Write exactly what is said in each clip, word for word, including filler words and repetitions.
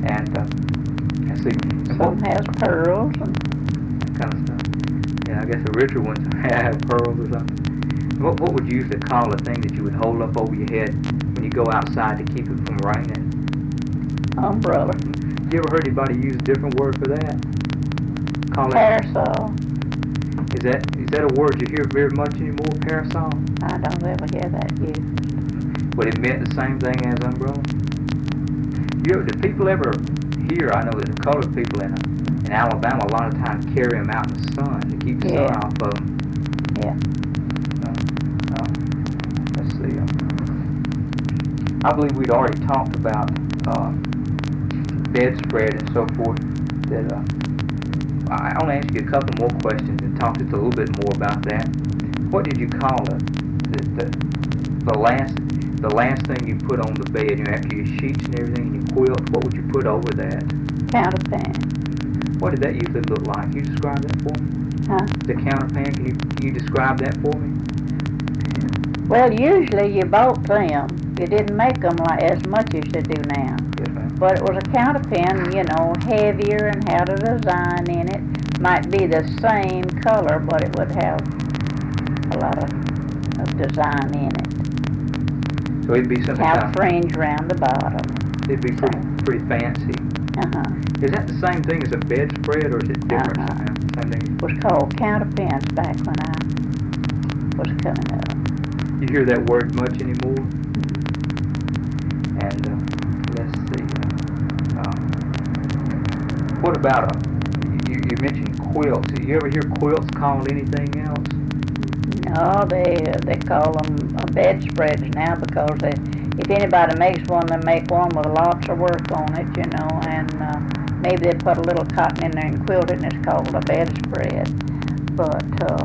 And uh, let's see. And Some what, has pearls and that kind of stuff. Yeah, I guess the richer ones have pearls or something. What what would you usually call the thing that you would hold up over your head when you go outside to keep it from raining? umbrella, You ever heard anybody use a different word for that? Call it. parasol. Is that is that a word you hear very much anymore? Parasol. I don't ever hear that used. But it meant the same thing as umbrella. You ever, do people ever hear? I know that the colored people in uh, in Alabama a lot of times carry them out in the sun to keep the Yeah. sun off of them. Yeah. Uh, uh, let's see. Uh, I believe we'd already talked about uh, bedspread and so forth. That uh, I, I want to ask you a couple more questions and talk just a little bit more about that. What did you call it? The, the, the last the last thing you put on the bed, you know, after your sheets and everything and your quilt, what would you put over that? Counterpane. What did that usually look like? Can you describe that for me? Huh? The counterpane, can you can you describe that for me? Well, usually you bought them. You didn't make them like as much as you do now. Yes, ma'am. But it was a counterpane, you know, heavier and had a design in it. Might be the same color, but it would have a lot of, of design in it. So it'd be something Have kind of, fringe around the bottom. it'd be pretty pretty fancy. Uh-huh. Is that the same thing as a bedspread, or is it different Uh-huh. somehow? Same thing. It was called counterpanes back when I was coming up. You hear that word much anymore? And uh, let's see. Uh, what about a? You, you mentioned quilts. Do you ever hear quilts called anything else? No, they they call them uh, bedspreads now because they, if anybody makes one, they make one with lots of work on it, you know, and uh, maybe they put a little cotton in there and quilt it, and it's called a bedspread. But uh,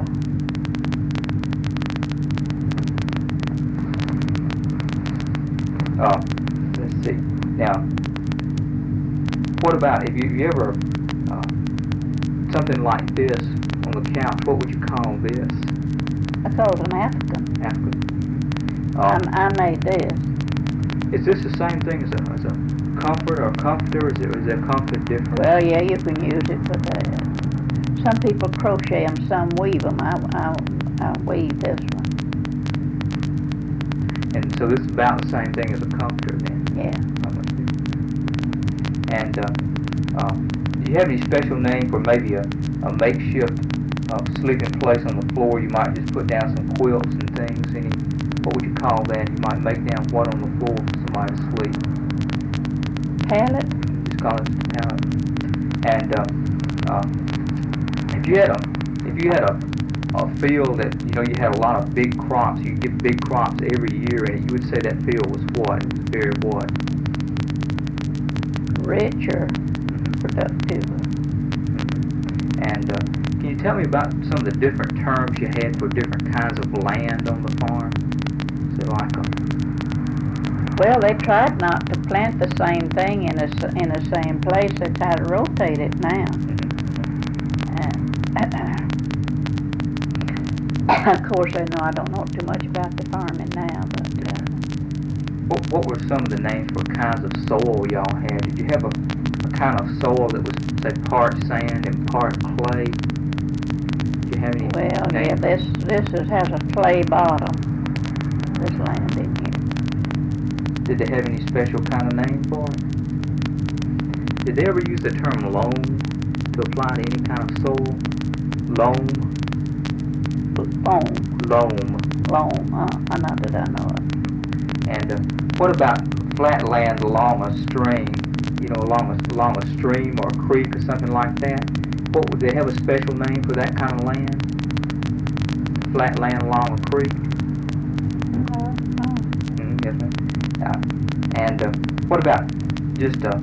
Uh, let's see. Now, what about if you, you ever uh, something like this on the couch? What would you call this? I call it an African. African. I, Uh, I made this. is this the same thing as a, as a comfort or a comforter? Or is it is a comforter different? Well, yeah, you can use it for that. Some people crochet them, some weave them. I, I, I weave this one. And so this is about the same thing as a comforter then. Yeah. And uh, uh, do you have any special name for maybe a, a makeshift uh, sleeping place on the floor? You might just put down some quilts and things. Any, what would you call that? You might make down what on the floor for somebody to sleep? Pallet? Just call it just a pallet. And uh, uh, if you had a if you had a a field that, you know, you had a lot of big crops, you get big crops every year, and you would say that field was what? It was very what? Rich or productive? And uh, can you tell me about some of the different terms you had for different kinds of land on the farm? Is it like a... Well, they tried not to plant the same thing in the, s- in the same place. They try to rotate it now. And, of course, I know I don't know too much about the farming now, but uh, What, what were some of the names for kinds of soil y'all had? Did you have a, a kind of soil that was, say, part sand and part clay? Did you have any well, names? yeah, this this is, has a clay bottom. This land in here. Did they have any special kind of name for it? Did they ever use the term loam to apply to any kind of soil? Loam? Loam, Loam. loam. Uh, not that I know of. And uh, what about flat land along a stream? You know, along a, along a stream or a creek or something like that? What would they have a special name for that kind of land? Flat land along a creek? No, no. Mm, yes, ma'am. Uh, and uh, what about just uh,